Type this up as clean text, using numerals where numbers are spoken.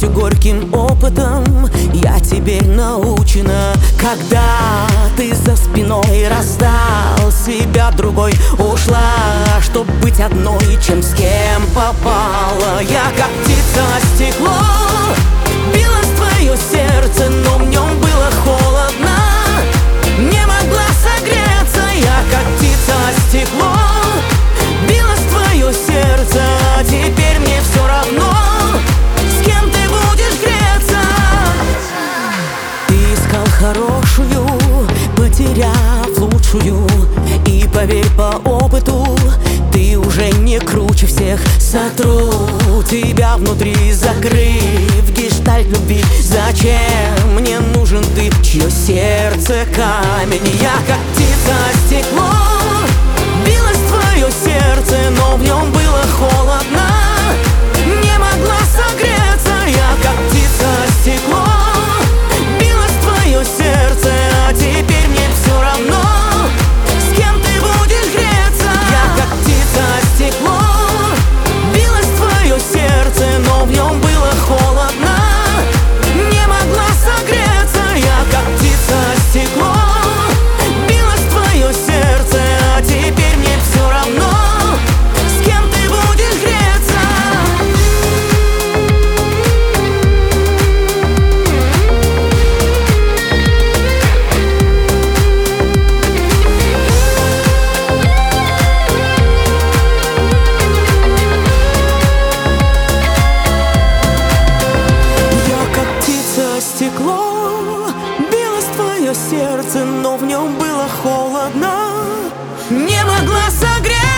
еще горьким опытом я теперь научена. Когда ты за спиной раздал себя другой, ушла, чтоб быть одной, чем с кем попала. Я как птица стекло, билось твое сердце, но в нем было холодно, не могла согреться. Я как птица стекло, билось твое сердце, а теперь мне все равно, с кем ты будешь греться. Ты искал хорошую, потеряв лучшую, и поверь по опыту, ты уже не круче всех. Сотру тебя внутри, закрыв гештальт любви. Зачем мне нужен ты, чье сердце камень? Я как птица стекло, билось твое сердце, но в нем было холодно, не могла согреться. Я как птица стекло, билось твое сердце, а теперь мне все равно, с кем ты будешь греться. Я как птица стекло, билось твое сердце, но в нем было холодно, не могла согреться. Я как птица стекло, билось твое сердце, а теперь мне все равно, с кем ты будешь греться. Я как птица стекло, билось твое сердце, но в нем было холодно, не могла согреться.